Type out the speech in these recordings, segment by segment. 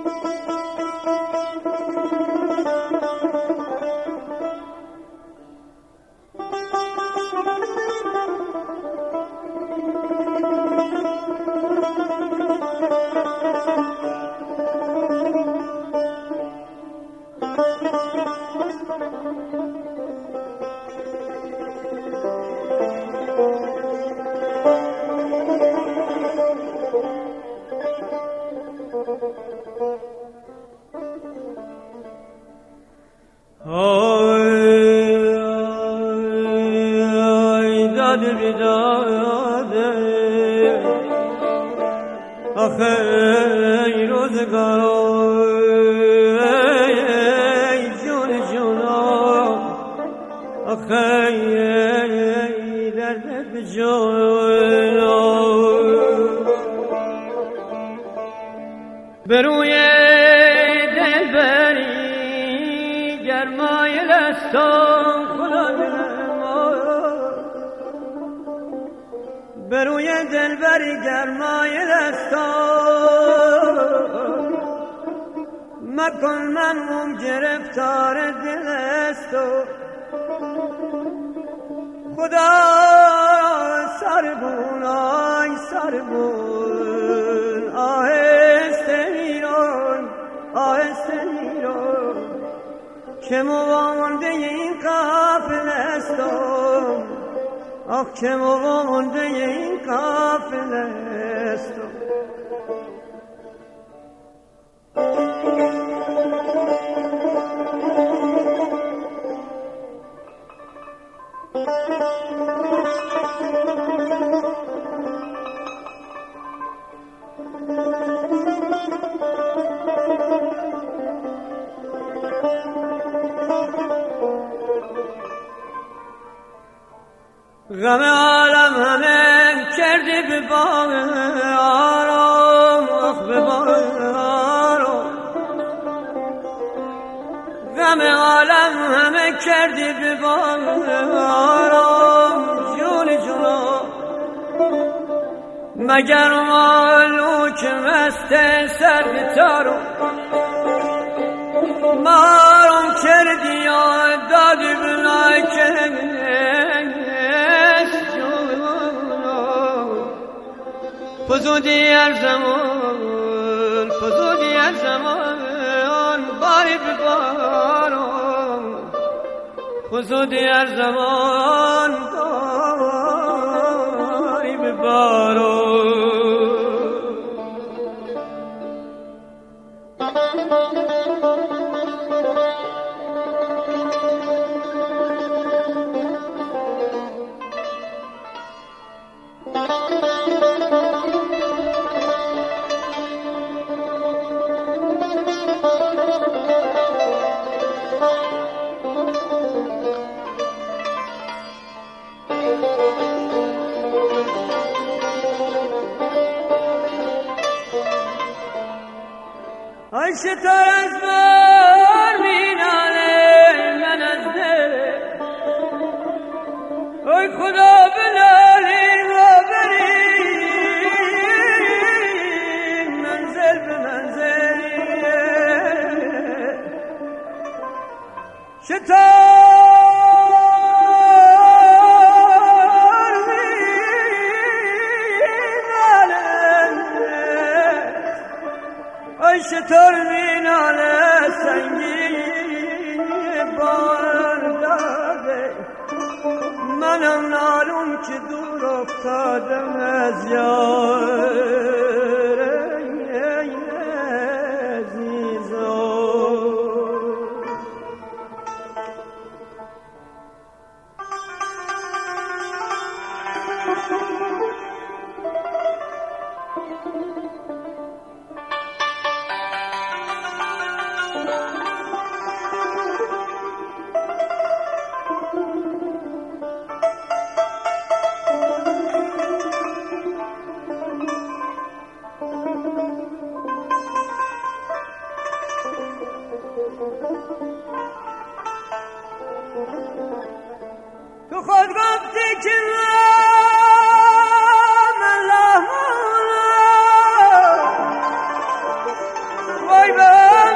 بروی دلبری گرمای دستان خدا دلما بروی دلبری گرمای دستان مکن من گرفتار دل است و خدا سربون آی سربون آهسته میرون آهسته میرون که موانده این قافل استم آخ که موانده این قافل استم غم عالم همه کردی به باغ آرام آخ به باغ آرام غم عالم همه کردی به باغ آرام جون جون مگر مالو که مست سر بتارو مارم کردی یا دادی بلای کردی فزودی هر زمان فزودی هر زمان باری ببارم فزودی هر زمان باری ببارم ای شتر از بار میناله من از دل ای خدا بلالی و بریم منزل به منزلی شتر شتر میناله سنگین بار داده منم نالون که دور افتادم از یار عزیزم تو خود گفتی که من لحمونم و وای بام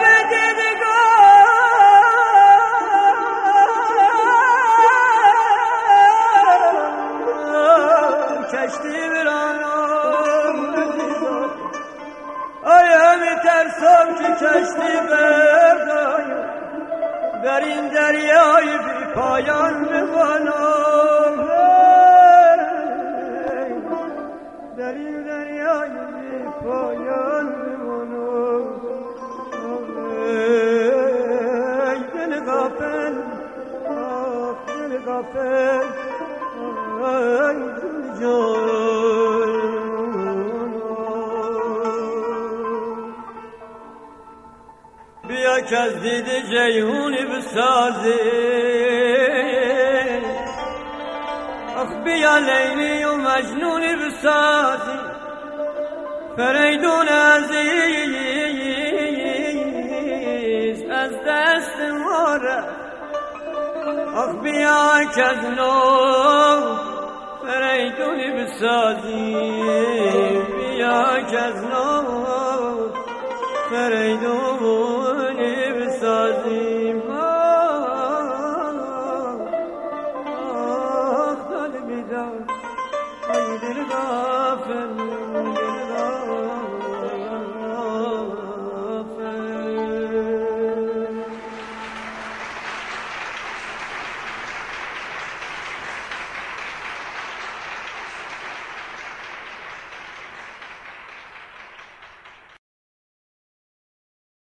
دیدگاه کشتی برانم آیا میترسم که کشتی بردایم در این دریای بی پایان بمانم در این دریای بی پایان بمانم ای دل غافل آخ دل غافل ای دل جان بیا که از دید جیهونی بسازی آخ بیا لیلی و مجنونی بسازی فریدون عزیز از دست ما رفت آخ بیا که از نو فریدونی بسازی بیا که از نو فریدونی بسازیم